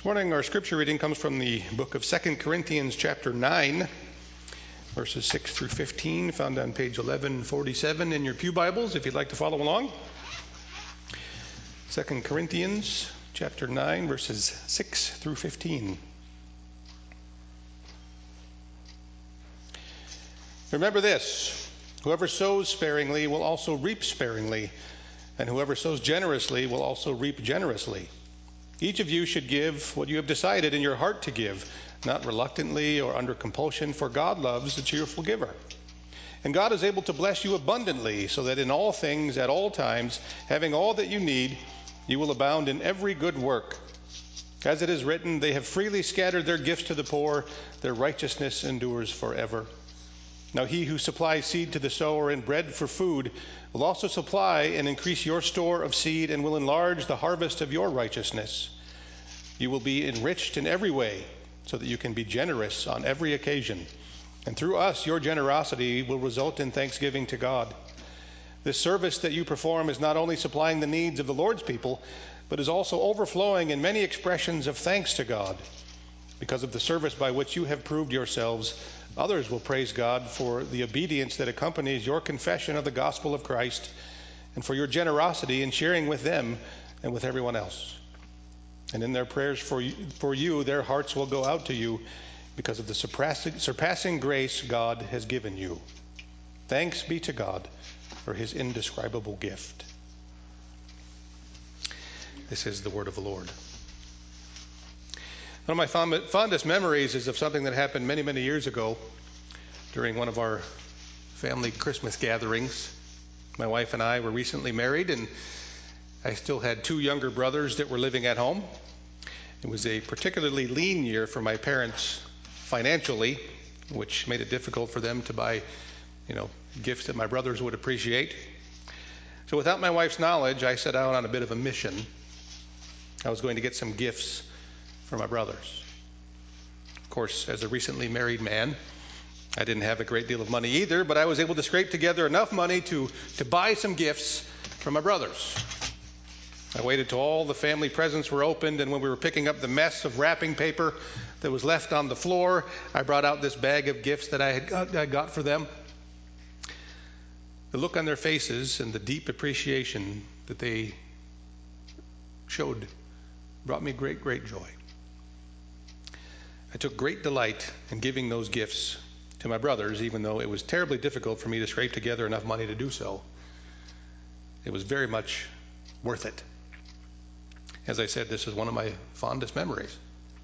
This morning our scripture reading comes from the book of 2 Corinthians chapter 9, verses 6 through 15, found on page 1147 in your pew Bibles, if you'd like to follow along. 2 Corinthians chapter 9, verses 6 through 15. Remember this, whoever sows sparingly will also reap sparingly, and whoever sows generously will also reap generously. Each of you should give what you have decided in your heart to give, not reluctantly or under compulsion, for God loves a cheerful giver. And God is able to bless you abundantly, so that in all things, at all times, having all that you need, you will abound in every good work. As it is written, they have freely scattered their gifts to the poor, their righteousness endures forever. Now he who supplies seed to the sower and bread for food will also supply and increase your store of seed and will enlarge the harvest of your righteousness. You will be enriched in every way so that you can be generous on every occasion. And through us, your generosity will result in thanksgiving to God. This service that you perform is not only supplying the needs of the Lord's people, but is also overflowing in many expressions of thanks to God. Because of the service by which you have proved yourselves, others will praise God for the obedience that accompanies your confession of the gospel of Christ and for your generosity in sharing with them and with everyone else. And in their prayers for you, their hearts will go out to you because of the surpassing grace God has given you. Thanks be to God for his indescribable gift. This is the word of the Lord. One of my fondest memories is of something that happened many, many years ago during one of our family Christmas gatherings. My wife and I were recently married, and I still had two younger brothers that were living at home. It was a particularly lean year for my parents financially, which made it difficult for them to buy, gifts that my brothers would appreciate. So without my wife's knowledge, I set out on a bit of a mission. I was going to get some gifts for my brothers. Of course, as a recently married man, I didn't have a great deal of money either, but I was able to scrape together enough money to buy some gifts for my brothers. I waited till all the family presents were opened, and when we were picking up the mess of wrapping paper that was left on the floor, I brought out this bag of gifts that I got for them. The look on their faces and the deep appreciation that they showed brought me great, great joy. I took great delight in giving those gifts to my brothers, even though it was terribly difficult for me to scrape together enough money to do so. It was very much worth it. As I said, this is one of my fondest memories.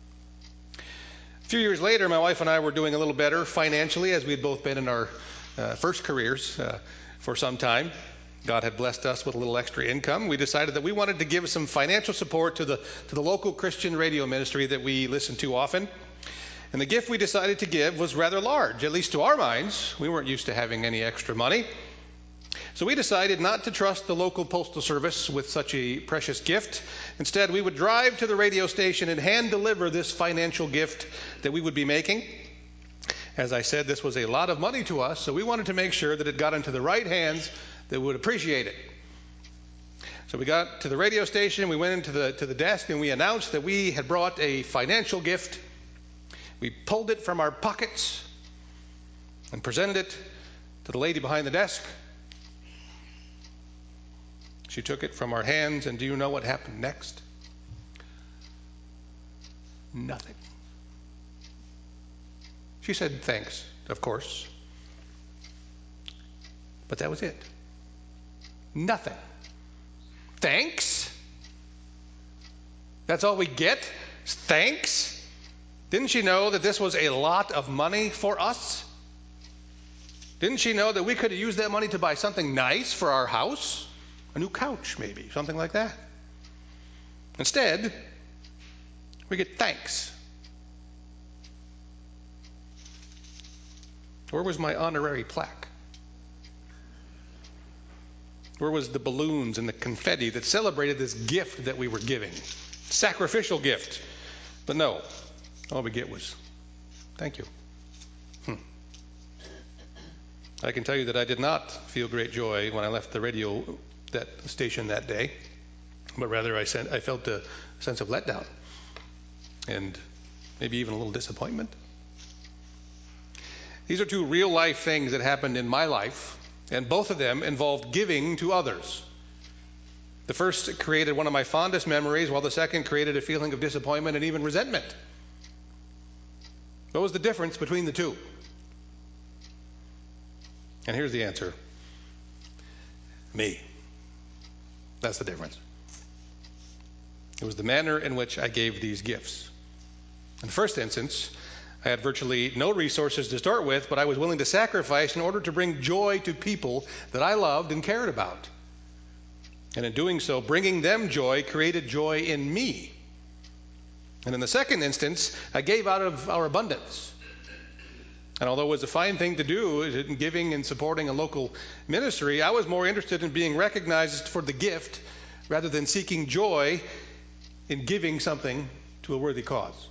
A few years later, my wife and I were doing a little better financially, as we had both been in our first careers for some time. God had blessed us with a little extra income. We decided that we wanted to give some financial support to the local Christian radio ministry that we listen to often. And the gift we decided to give was rather large, at least to our minds. We weren't used to having any extra money. So we decided not to trust the local postal service with such a precious gift. Instead, we would drive to the radio station and hand deliver this financial gift that we would be making. As I said, this was a lot of money to us, so we wanted to make sure that it got into the right hands that would appreciate it. So we got to the radio station, we went into the desk, and we announced that we had brought a financial gift. We pulled it from our pockets and presented it to the lady behind the desk. She took it from our hands, and do you know what happened next? Nothing. She said thanks, of course. But that was it. Nothing. Thanks? That's all we get? Thanks? Didn't she know that this was a lot of money for us? Didn't she know that we could have used that money to buy something nice for our house? A new couch, maybe, something like that. Instead, we get thanks. Where was my honorary plaque? Where was the balloons and the confetti that celebrated this gift that we were giving? Sacrificial gift. But no, all we get was, thank you. I can tell you that I did not feel great joy when I left the radio station that day, but rather I felt a sense of letdown. and maybe even a little disappointment. These are two real-life things that happened in my life, and both of them involved giving to others. The first created one of my fondest memories, while the second created a feeling of disappointment and even resentment. What was the difference between the two? And here's the answer. Me. That's the difference. It was the manner in which I gave these gifts. In the first instance, I had virtually no resources to start with, but I was willing to sacrifice in order to bring joy to people that I loved and cared about. And in doing so, bringing them joy created joy in me. And in the second instance, I gave out of our abundance. And although it was a fine thing to do in giving and supporting a local ministry, I was more interested in being recognized for the gift rather than seeking joy in giving something to a worthy cause.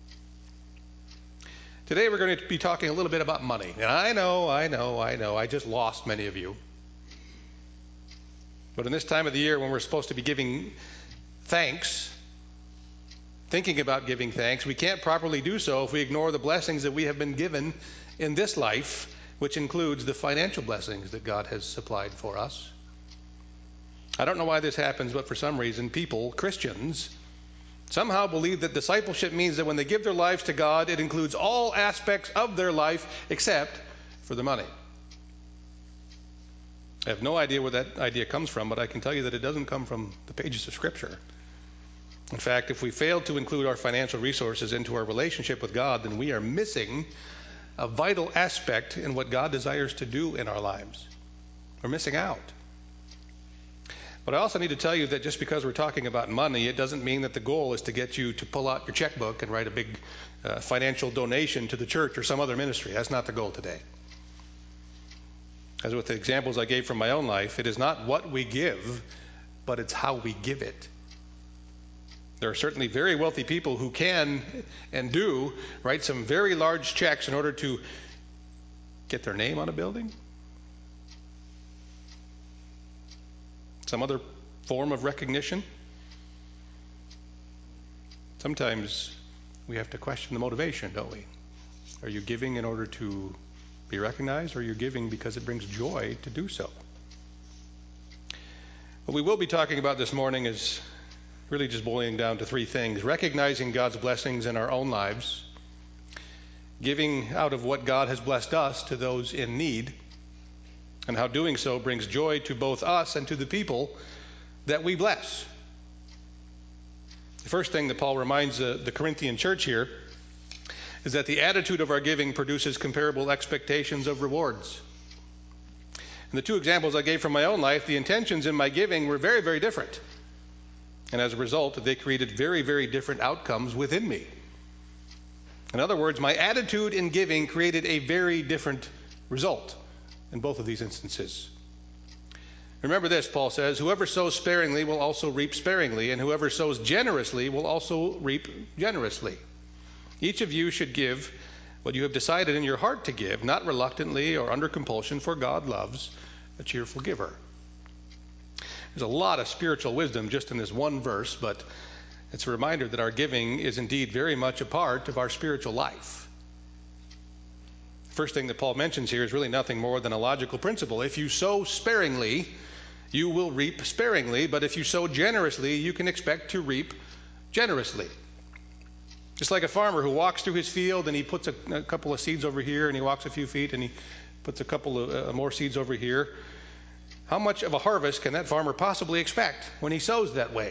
Today we're going to be talking a little bit about money. And I know, I just lost many of you. But in this time of the year when we're supposed to be giving thanks, thinking about giving thanks, we can't properly do so if we ignore the blessings that we have been given in this life, which includes the financial blessings that God has supplied for us. I don't know why this happens, but for some reason, people, Christians, somehow believe that discipleship means that when they give their lives to God, it includes all aspects of their life except for the money. I have no idea where that idea comes from, but I can tell you that it doesn't come from the pages of Scripture. In fact, if we fail to include our financial resources into our relationship with God, then we are missing a vital aspect in what God desires to do in our lives. We're missing out. But I also need to tell you that just because we're talking about money, it doesn't mean that the goal is to get you to pull out your checkbook and write a big financial donation to the church or some other ministry. That's not the goal today. As with the examples I gave from my own life, it is not what we give, but it's how we give it. There are certainly very wealthy people who can and do write some very large checks in order to get their name on a building, some other form of recognition. Sometimes we have to question the motivation, don't we? Are you giving in order to be recognized, or are you giving because it brings joy to do so? What we will be talking about this morning is really just boiling down to three things: recognizing God's blessings in our own lives, giving out of what God has blessed us to those in need, and how doing so brings joy to both us and to the people that we bless. The first thing that Paul reminds the Corinthian church here is that the attitude of our giving produces comparable expectations of rewards. In the two examples I gave from my own life, the intentions in my giving were very, very different. And as a result, they created very, very different outcomes within me. In other words, my attitude in giving created a very different result in both of these instances. Remember this, Paul says, whoever sows sparingly will also reap sparingly, and whoever sows generously will also reap generously. Each of you should give what you have decided in your heart to give, not reluctantly or under compulsion, for God loves a cheerful giver. There's a lot of spiritual wisdom just in this one verse, but it's a reminder that our giving is indeed very much a part of our spiritual life. The first thing that Paul mentions here is really nothing more than a logical principle. If you sow sparingly, you will reap sparingly, but if you sow generously, you can expect to reap generously. Just like a farmer who walks through his field and he puts a couple of seeds over here, and he walks a few feet and he puts a couple of more seeds over here. How much of a harvest can that farmer possibly expect when he sows that way?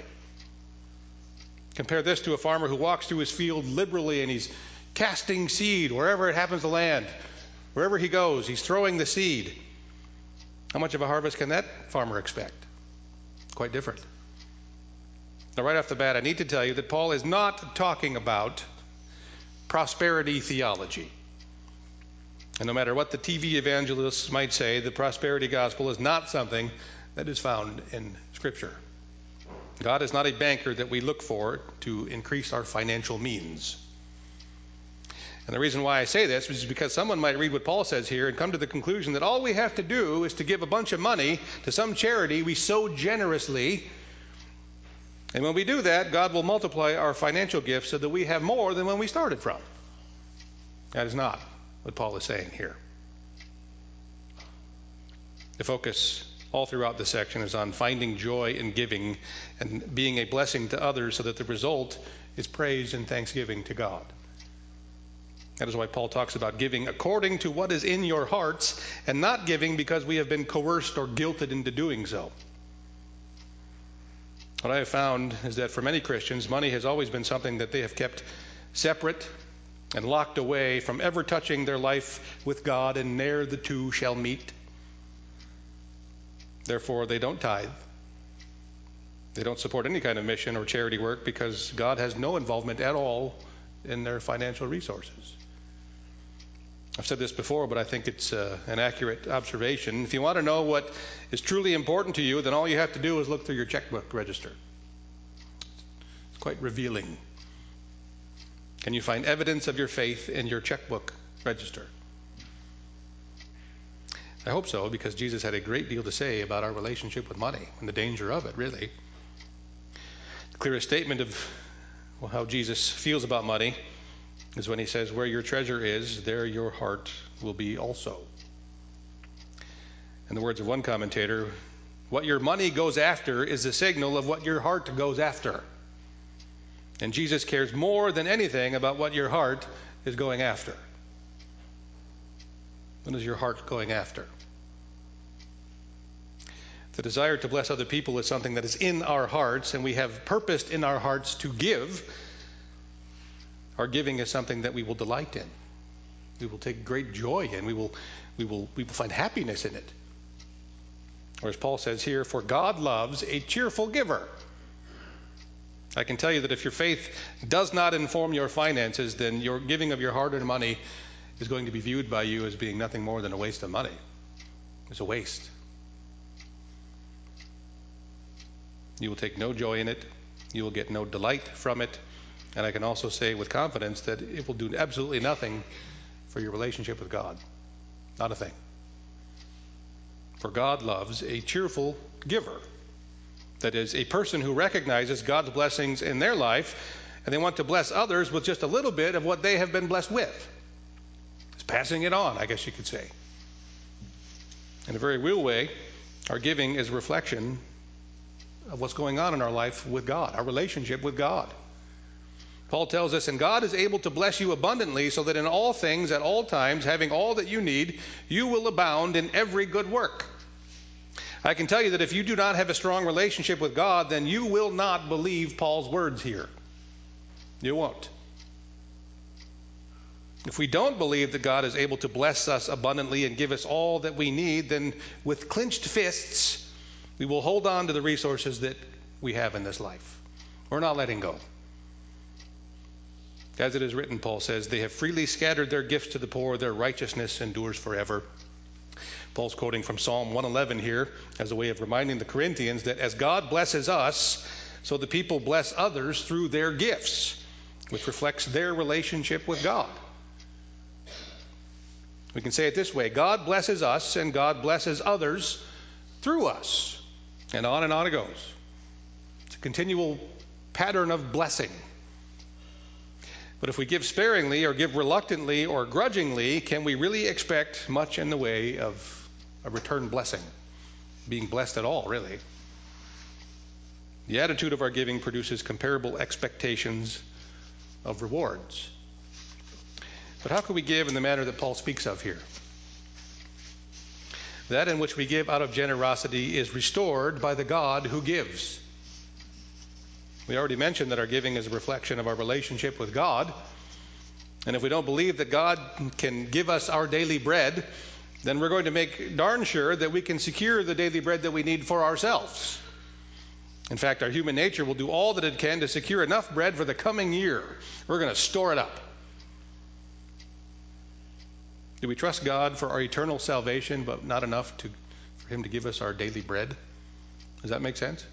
Compare this to a farmer who walks through his field liberally and he's casting seed wherever it happens to land. Wherever he goes, he's throwing the seed. How much of a harvest can that farmer expect? Quite different. Now, right off the bat, I need to tell you that Paul is not talking about prosperity theology. And no matter what the TV evangelists might say, the prosperity gospel is not something that is found in Scripture. God is not a banker that we look for to increase our financial means. And the reason why I say this is because someone might read what Paul says here and come to the conclusion that all we have to do is to give a bunch of money to some charity we sow generously, And when we do that, God will multiply our financial gifts so that we have more than when we started from. That is not what Paul is saying here. The focus all throughout this section is on finding joy in giving and being a blessing to others so that the result is praise and thanksgiving to God. That is why Paul talks about giving according to what is in your hearts and not giving because we have been coerced or guilted into doing so. What I have found is that for many Christians, money has always been something that they have kept separate and locked away from ever touching their life with God, and ne'er the two shall meet. Therefore, they don't tithe. They don't support any kind of mission or charity work because God has no involvement at all in their financial resources. I've said this before, but I think it's an accurate observation. If you want to know what is truly important to you, then all you have to do is look through your checkbook register. It's quite revealing. Can you find evidence of your faith in your checkbook register? I hope so, because Jesus had a great deal to say about our relationship with money and the danger of it, really. The clearest statement of how Jesus feels about money is when he says, where your treasure is, there your heart will be also. In the words of one commentator, what your money goes after is the signal of what your heart goes after. And Jesus cares more than anything about what your heart is going after. What is your heart going after? The desire to bless other people is something that is in our hearts, and we have purposed in our hearts to give. Our giving is something that we will delight in. We will take great joy in. We will find happiness in it. Or as Paul says here, for God loves a cheerful giver. I can tell you that if your faith does not inform your finances, then your giving of your hard-earned money is going to be viewed by you as being nothing more than a waste of money. It's a waste. You will take no joy in it. You will get no delight from it. And I can also say with confidence that it will do absolutely nothing for your relationship with God. Not a thing. For God loves a cheerful giver. That is, a person who recognizes God's blessings in their life, and they want to bless others with just a little bit of what they have been blessed with. It's passing it on, I guess you could say. In a very real way, our giving is a reflection of what's going on in our life with God, our relationship with God. Paul tells us, and God is able to bless you abundantly so that in all things, at all times, having all that you need, you will abound in every good work. I can tell you that if you do not have a strong relationship with God, then you will not believe Paul's words here. You won't. If we don't believe that God is able to bless us abundantly and give us all that we need, then with clenched fists, we will hold on to the resources that we have in this life. We're not letting go. As it is written, Paul says, they have freely scattered their gifts to the poor, their righteousness endures forever. Paul's quoting from Psalm 111 here as a way of reminding the Corinthians that as God blesses us, so the people bless others through their gifts, which reflects their relationship with God. We can say it this way: God blesses us and God blesses others through us. And on it goes. It's a continual pattern of blessing. But if we give sparingly or give reluctantly or grudgingly, can we really expect much in the way of a return blessing? Being blessed at all, really. The attitude of our giving produces comparable expectations of rewards. But how can we give in the manner that Paul speaks of here? That in which we give out of generosity is restored by the God who gives. We already mentioned that our giving is a reflection of our relationship with God. And if we don't believe that God can give us our daily bread, then we're going to make darn sure that we can secure the daily bread that we need for ourselves. In fact, our human nature will do all that it can to secure enough bread for the coming year. We're going to store it up. Do we trust God for our eternal salvation, but not enough for Him to give us our daily bread? Does that make sense?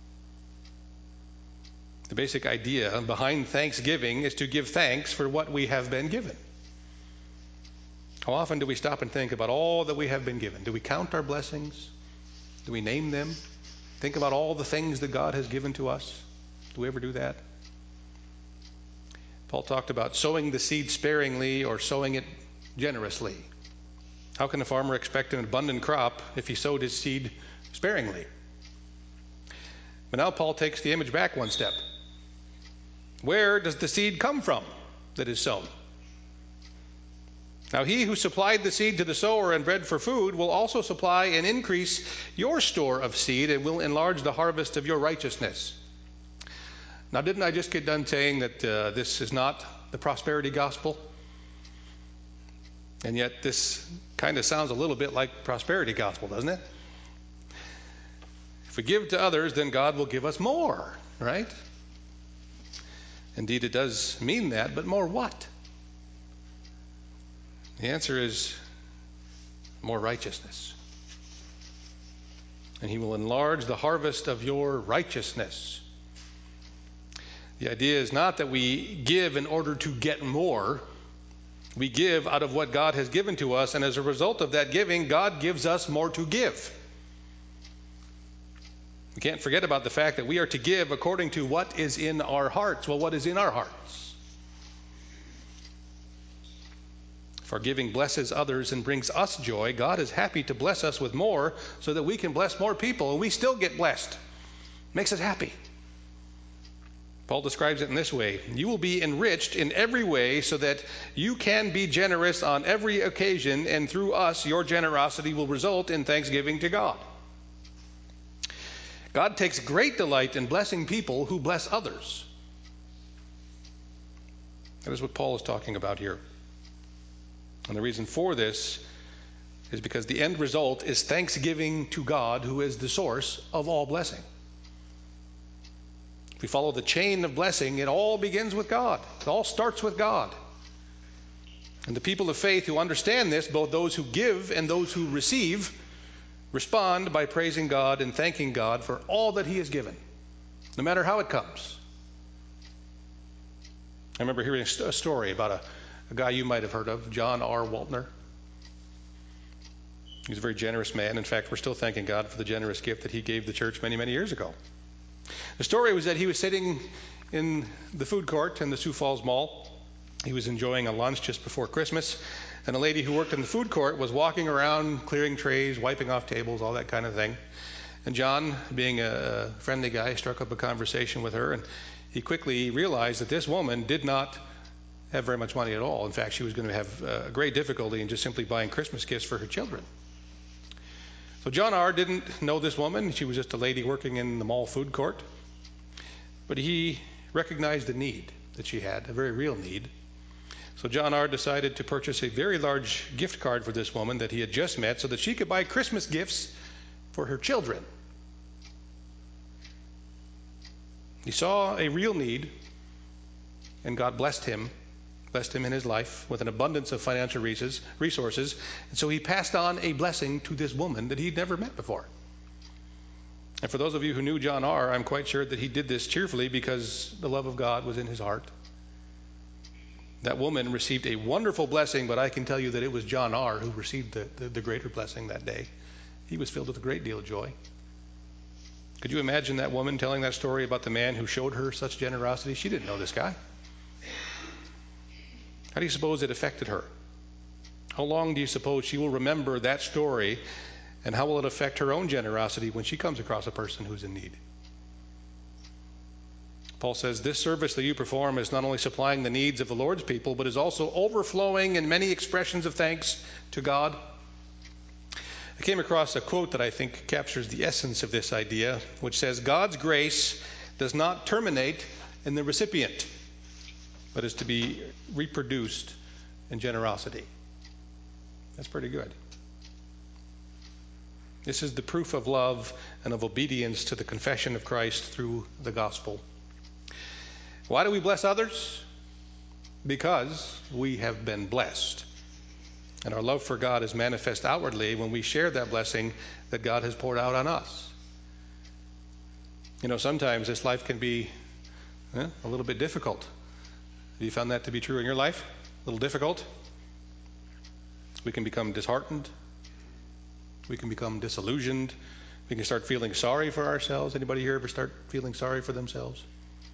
The basic idea behind thanksgiving is to give thanks for what we have been given. How often do we stop and think about all that we have been given? Do we count our blessings? Do we name them? Think about all the things that God has given to us? Do we ever do that? Paul talked about sowing the seed sparingly or sowing it generously. How can a farmer expect an abundant crop if he sowed his seed sparingly? But now Paul takes the image back one step. Where does the seed come from that is sown? Now he who supplied the seed to the sower and bread for food will also supply and increase your store of seed and will enlarge the harvest of your righteousness. Now, didn't I just get done saying that this is not the prosperity gospel? And yet this kind of sounds a little bit like prosperity gospel, doesn't it? If we give to others, then God will give us more, right? Indeed, it does mean that, but more what? The answer is more righteousness. And he will enlarge the harvest of your righteousness. The idea is not that we give in order to get more. We give out of what God has given to us, and as a result of that giving, God gives us more to give. We can't forget about the fact that we are to give according to what is in our hearts. Well, what is in our hearts? If our giving blesses others and brings us joy, God is happy to bless us with more so that we can bless more people, and we still get blessed. Makes us happy. Paul describes it in this way: you will be enriched in every way so that you can be generous on every occasion, and through us your generosity will result in thanksgiving to God. God takes great delight in blessing people who bless others. That is what Paul is talking about here. And the reason for this is because the end result is thanksgiving to God, who is the source of all blessing. If we follow the chain of blessing, it all begins with God. It all starts with God. And the people of faith who understand this, both those who give and those who receive, respond by praising God and thanking God for all that he has given, no matter how it comes. I remember hearing a story about a guy you might have heard of, John R. Waltner. He was a very generous man. In fact, we're still thanking God for the generous gift that he gave the church many, many years ago. The story was that he was sitting in the food court in the Sioux Falls Mall. He was enjoying a lunch just before Christmas, and a lady who worked in the food court was walking around, clearing trays, wiping off tables, all that kind of thing. And John, being a friendly guy, struck up a conversation with her, and he quickly realized that this woman did not have very much money at all. In fact, she was going to have great difficulty in just simply buying Christmas gifts for her children. So John R. didn't know this woman. She was just a lady working in the mall food court. But he recognized the need that she had, a very real need. So John R. decided to purchase a very large gift card for this woman that he had just met so that she could buy Christmas gifts for her children. He saw a real need, and God blessed him in his life with an abundance of financial resources. And so he passed on a blessing to this woman that he'd never met before. And for those of you who knew John R., I'm quite sure that he did this cheerfully because the love of God was in his heart. That woman received a wonderful blessing, but I can tell you that it was John R. who received the greater blessing that day. He was filled with a great deal of joy. Could you imagine that woman telling that story about the man who showed her such generosity? She didn't know this guy. How do you suppose it affected her? How long do you suppose she will remember that story, and how will it affect her own generosity when she comes across a person who's in need? Paul says, this service that you perform is not only supplying the needs of the Lord's people, but is also overflowing in many expressions of thanks to God. I came across a quote that I think captures the essence of this idea, which says, God's grace does not terminate in the recipient, but is to be reproduced in generosity. That's pretty good. This is the proof of love and of obedience to the confession of Christ through the gospel. Why do we bless others? Because we have been blessed. And our love for God is manifest outwardly when we share that blessing that God has poured out on us. You know, sometimes this life can be a little bit difficult. Have you found that to be true in your life? A little difficult? We can become disheartened. We can become disillusioned. We can start feeling sorry for ourselves. Anybody here ever start feeling sorry for themselves?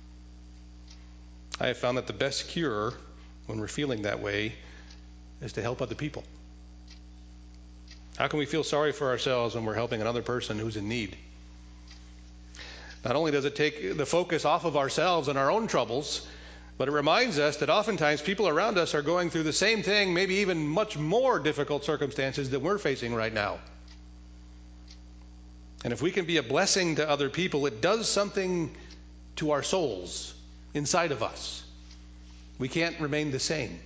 I have found that the best cure when we're feeling that way is to help other people. How can we feel sorry for ourselves when we're helping another person who's in need? Not only does it take the focus off of ourselves and our own troubles, but it reminds us that oftentimes people around us are going through the same thing, maybe even much more difficult circumstances than we're facing right now. And if we can be a blessing to other people, it does something to our souls inside of us. We can't remain the same.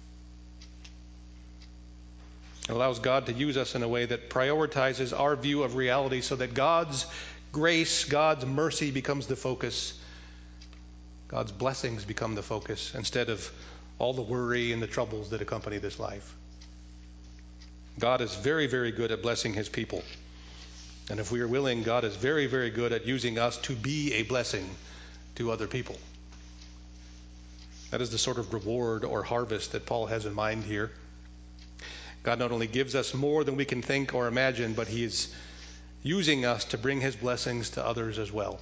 It allows God to use us in a way that prioritizes our view of reality so that God's grace, God's mercy becomes the focus. God's blessings become the focus instead of all the worry and the troubles that accompany this life. God is very, very good at blessing his people. And if we are willing, God is very, very good at using us to be a blessing to other people. That is the sort of reward or harvest that Paul has in mind here. God not only gives us more than we can think or imagine, but he is using us to bring his blessings to others as well.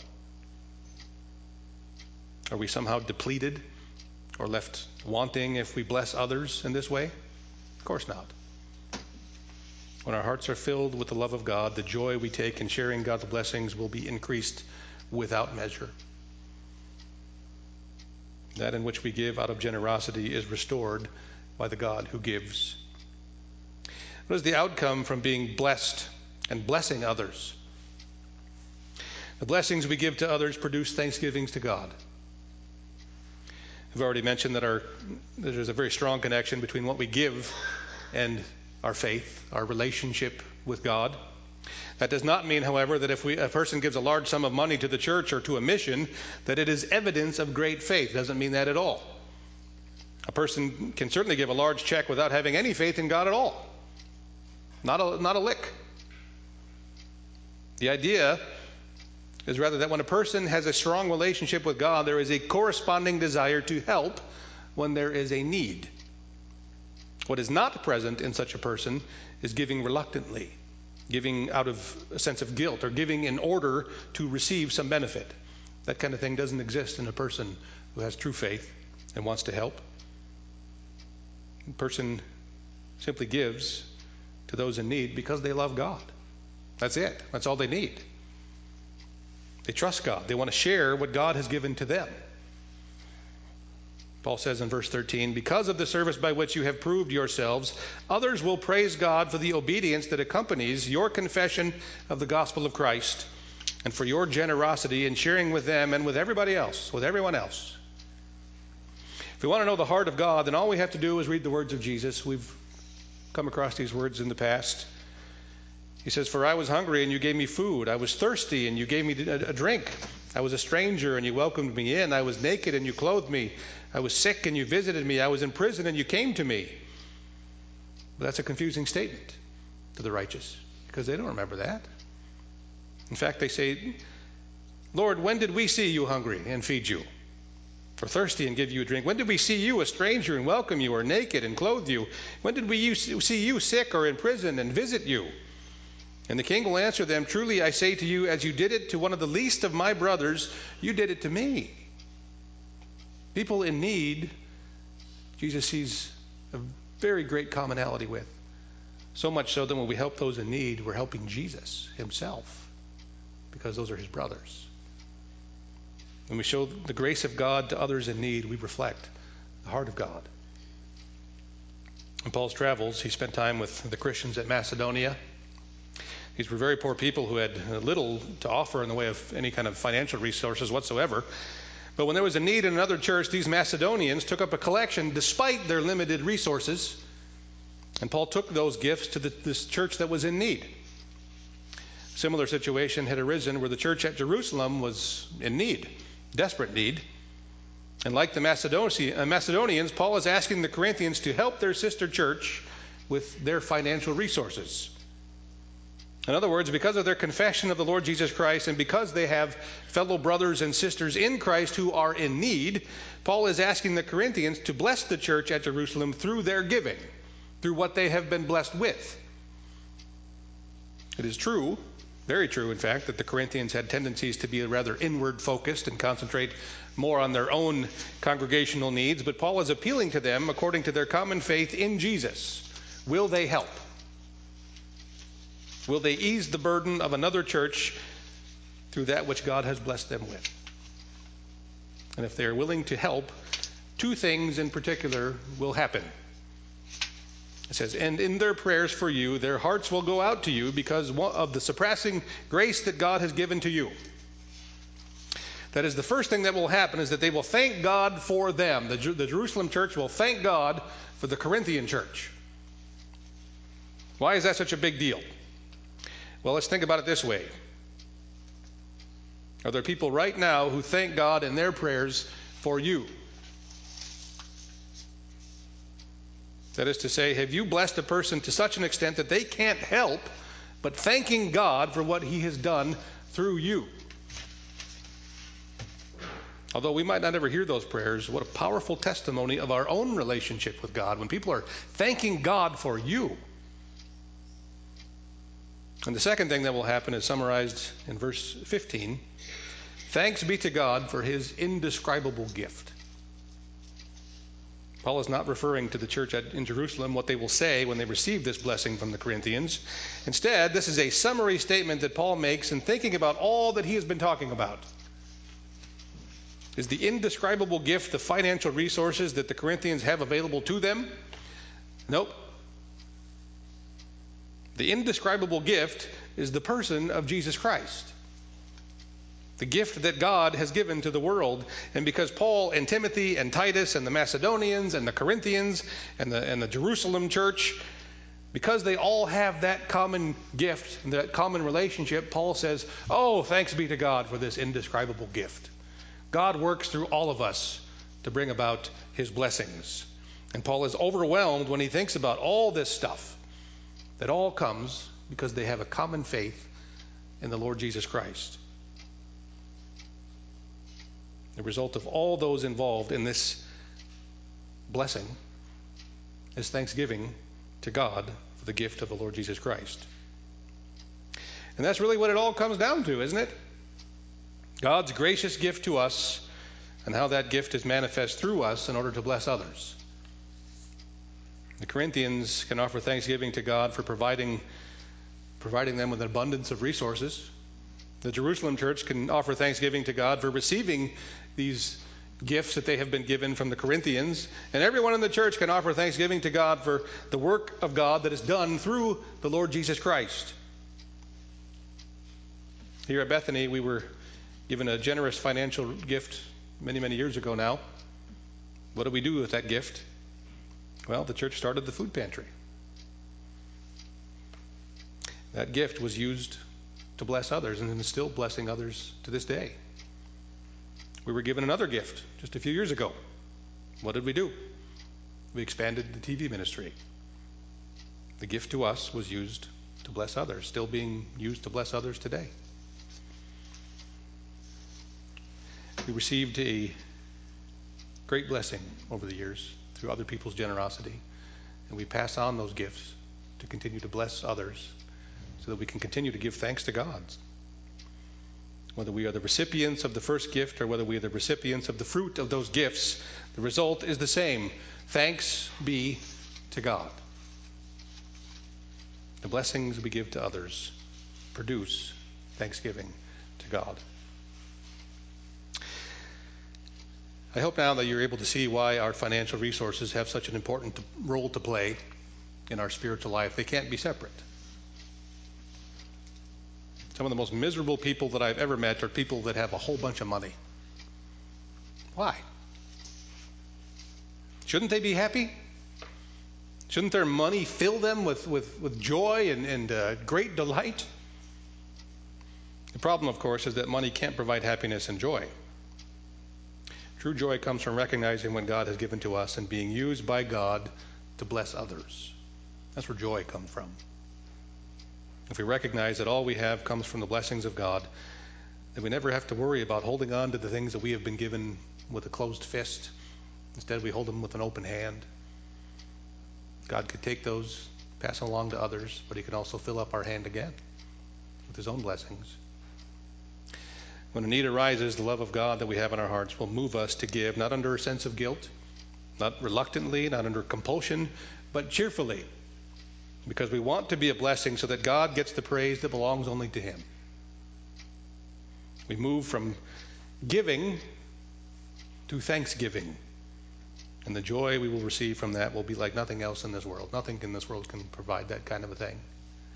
Are we somehow depleted or left wanting if we bless others in this way? Of course not. When our hearts are filled with the love of God, the joy we take in sharing God's blessings will be increased without measure. That in which we give out of generosity is restored by the God who gives. What is the outcome from being blessed and blessing others? The blessings we give to others produce thanksgivings to God. I've already mentioned that there's a very strong connection between what we give and our faith, our relationship with God. That does not mean, however, that if a person gives a large sum of money to the church or to a mission, that it is evidence of great faith. It doesn't mean that at all. A person can certainly give a large check without having any faith in God at all. Not a lick. The idea is rather that when a person has a strong relationship with God, there is a corresponding desire to help when there is a need. What is not present in such a person is giving reluctantly, giving out of a sense of guilt, or giving in order to receive some benefit. That kind of thing doesn't exist in a person who has true faith and wants to help. A person simply gives to those in need because they love God. That's it. That's all they need. They trust God. They want to share what God has given to them. Paul says in verse 13, because of the service by which you have proved yourselves, others will praise God for the obedience that accompanies your confession of the gospel of Christ, and for your generosity in sharing with them and with everybody else, with everyone else. If we want to know the heart of God, then all we have to do is read the words of Jesus. We've come across these words in the past. He says, for I was hungry and you gave me food. I was thirsty and you gave me a drink. I was a stranger and you welcomed me in. I was naked and you clothed me. I was sick and you visited me. I was in prison and you came to me. But that's a confusing statement to the righteous because they don't remember that. In fact, they say, Lord, when did we see you hungry and feed you? Or thirsty and give you a drink? When did we see you a stranger and welcome you, or naked and clothe you? When did we see you sick or in prison and visit you? And the king will answer them, truly I say to you, as you did it to one of the least of my brothers, you did it to me. People in need, Jesus sees a very great commonality with. So much so that when we help those in need, we're helping Jesus himself, because those are his brothers. When we show the grace of God to others in need, we reflect the heart of God. In Paul's travels, he spent time with the Christians at Macedonia. These were very poor people who had little to offer in the way of any kind of financial resources whatsoever. But when there was a need in another church, these Macedonians took up a collection despite their limited resources. And Paul took those gifts to this church that was in need. A similar situation had arisen where the church at Jerusalem was in need, desperate need. And like the Macedonians, Paul is asking the Corinthians to help their sister church with their financial resources. In other words, because of their confession of the Lord Jesus Christ and because they have fellow brothers and sisters in Christ who are in need, Paul is asking the Corinthians to bless the church at Jerusalem through their giving, through what they have been blessed with. It is true Very true, in fact, that the Corinthians had tendencies to be rather inward focused and concentrate more on their own congregational needs. But Paul is appealing to them according to their common faith in Jesus. Will they help? Will they ease the burden of another church through that which God has blessed them with? And if they are willing to help, two things in particular will happen. It says, and in their prayers for you, their hearts will go out to you because of the surpassing grace that God has given to you. That is, the first thing that will happen is that they will thank God for them. The Jerusalem church will thank God for the Corinthian church. Why is that such a big deal? Well, let's think about it this way. Are there people right now who thank God in their prayers for you? That is to say, have you blessed a person to such an extent that they can't help but thanking God for what he has done through you? Although we might not ever hear those prayers, what a powerful testimony of our own relationship with God when people are thanking God for you. And the second thing that will happen is summarized in verse 15. Thanks be to God for his indescribable gift. Paul is not referring to the church in Jerusalem, what they will say when they receive this blessing from the Corinthians. Instead, this is a summary statement that Paul makes in thinking about all that he has been talking about. Is the indescribable gift the financial resources that the Corinthians have available to them? Nope. The indescribable gift is the person of Jesus Christ. The gift that God has given to the world. And because Paul and Timothy and Titus and the Macedonians and the Corinthians and the Jerusalem church, because they all have that common gift and that common relationship, Paul says, oh, thanks be to God for this indescribable gift. God works through all of us to bring about his blessings. And Paul is overwhelmed when he thinks about all this stuff that all comes because they have a common faith in the Lord Jesus Christ. The result of all those involved in this blessing is thanksgiving to God for the gift of the Lord Jesus Christ. And that's really what it all comes down to, isn't it? God's gracious gift to us and how that gift is manifest through us in order to bless others. The Corinthians can offer thanksgiving to God for providing them with an abundance of resources. The Jerusalem church can offer thanksgiving to God for receiving these gifts that they have been given from the Corinthians. And everyone in the church can offer thanksgiving to God for the work of God that is done through the Lord Jesus Christ. Here at Bethany, we were given a generous financial gift many, many years ago now. What do we do with that gift? Well, the church started the food pantry. That gift was used to bless others and is still blessing others to this day. We were given another gift just a few years ago. What did we do? We expanded the TV ministry. The gift to us was used to bless others, still being used to bless others today. We received a great blessing over the years through other people's generosity, and we pass on those gifts to continue to bless others so that we can continue to give thanks to God. Whether we are the recipients of the first gift or whether we are the recipients of the fruit of those gifts, the result is the same. Thanks be to God. The blessings we give to others produce thanksgiving to God. I hope now that you're able to see why our financial resources have such an important role to play in our spiritual life. They can't be separate. Some of the most miserable people that I've ever met are people that have a whole bunch of money. Why? Shouldn't they be happy? Shouldn't their money fill them with joy and great delight? The problem, of course, is that money can't provide happiness and joy. True joy comes from recognizing what God has given to us and being used by God to bless others. That's where joy comes from. If we recognize that all we have comes from the blessings of God, then we never have to worry about holding on to the things that we have been given with a closed fist. Instead, we hold them with an open hand. God could take those, pass them along to others, but he can also fill up our hand again. with his own blessings. When a need arises, the love of God that we have in our hearts will move us to give, not under a sense of guilt, not reluctantly, not under compulsion, but cheerfully, because we want to be a blessing so that God gets the praise that belongs only to him. We move from giving to thanksgiving, and the joy we will receive from that will be like nothing else in this world. Nothing in this world can provide that kind of a thing.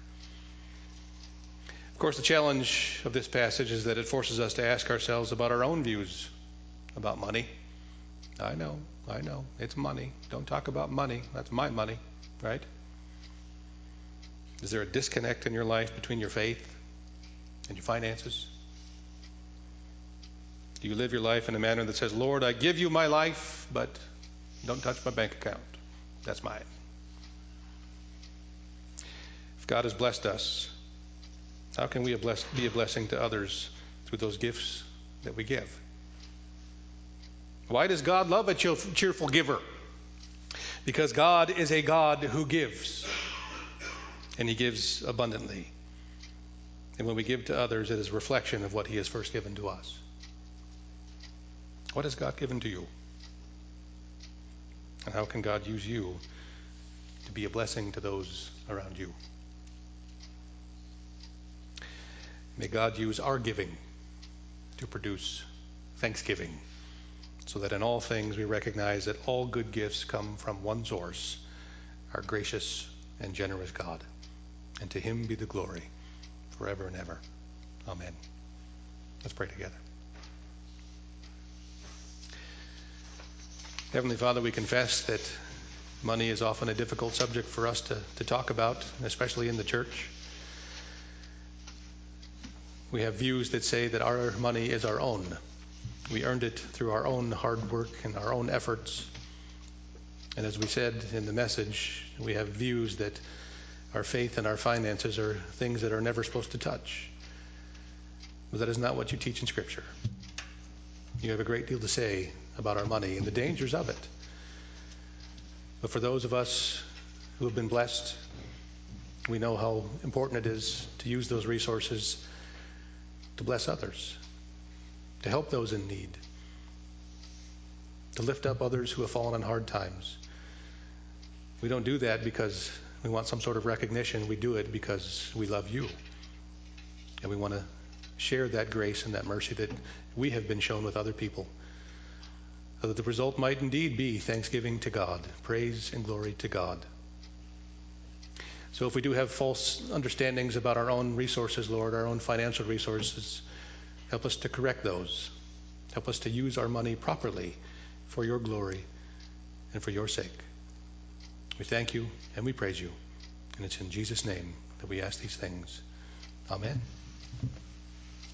Of course, the challenge of this passage is that it forces us to ask ourselves about our own views about money. I know, it's money. Don't talk about money. That's my money, right? Is there a disconnect in your life between your faith and your finances? Do you live your life in a manner that says, Lord, I give you my life, but don't touch my bank account. That's mine. If God has blessed us, how can we be a blessing to others through those gifts that we give? Why does God love a cheerful giver? Because God is a God who gives, and he gives abundantly. And when we give to others, it is a reflection of what he has first given to us. What has God given to you? And how can God use you to be a blessing to those around you? May God use our giving to produce thanksgiving, so that in all things we recognize that all good gifts come from one source, our gracious and generous God. And to him be the glory forever and ever. Amen. Let's pray together. Heavenly Father, we confess that money is often a difficult subject for us to talk about, especially in the church. We have views that say that our money is our own. We earned it through our own hard work and our own efforts. And as we said in the message, we have views that our faith and our finances are things that are never supposed to touch. But that is not what you teach in Scripture. You have a great deal to say about our money and the dangers of it. But for those of us who have been blessed, we know how important it is to use those resources to bless others, to help those in need, to lift up others who have fallen on hard times. We don't do that because we want some sort of recognition. We do it because we love you. And we want to share that grace and that mercy that we have been shown with other people, so that the result might indeed be thanksgiving to God, praise and glory to God. So if we do have false understandings about our own resources, Lord, our own financial resources, help us to correct those. Help us to use our money properly for your glory and for your sake. We thank you and we praise you. And it's in Jesus' name that we ask these things. Amen.